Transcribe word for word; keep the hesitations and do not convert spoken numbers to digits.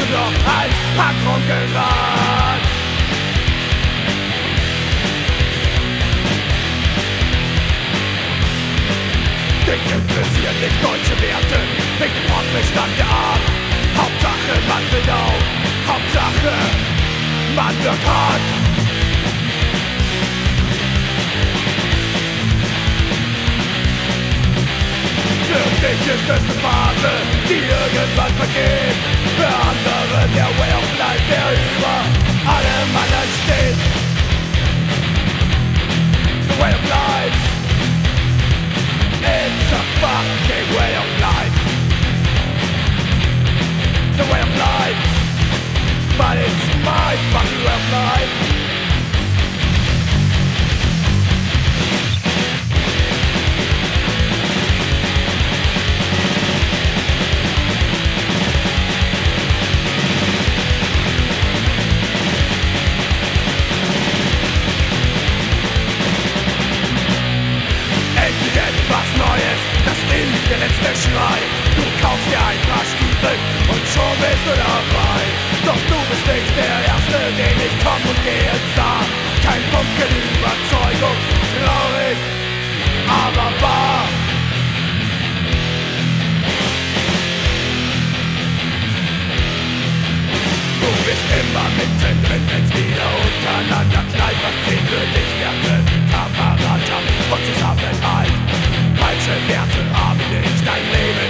noch ein paar Trunkenrad. Dich interessieren nicht deutsche Werte, nicht den Fortbestand der Art. Hauptsache man will auf, Hauptsache man wird hart. Für dich ist es eine Phase, die irgendwann vergeht. Für andere der Way of Life, der über allem anderen steht. The Way of Life, it's a fucking way of life. The way of life, but it's my fucking way of life. Der letzte Schrei, du kaufst dir ein paar Stiefel und schon bist du dabei. Doch du bist nicht der Erste, den ich komm und gehen sah. Kein Funken Überzeugung, traurig, aber wahr. Du bist immer mittendrin, wenn's wieder untereinander knallt. Was zählt für dich, Werte, Kameradschaft und Zusammenhalt. Falsche Werte haben nicht dein Leben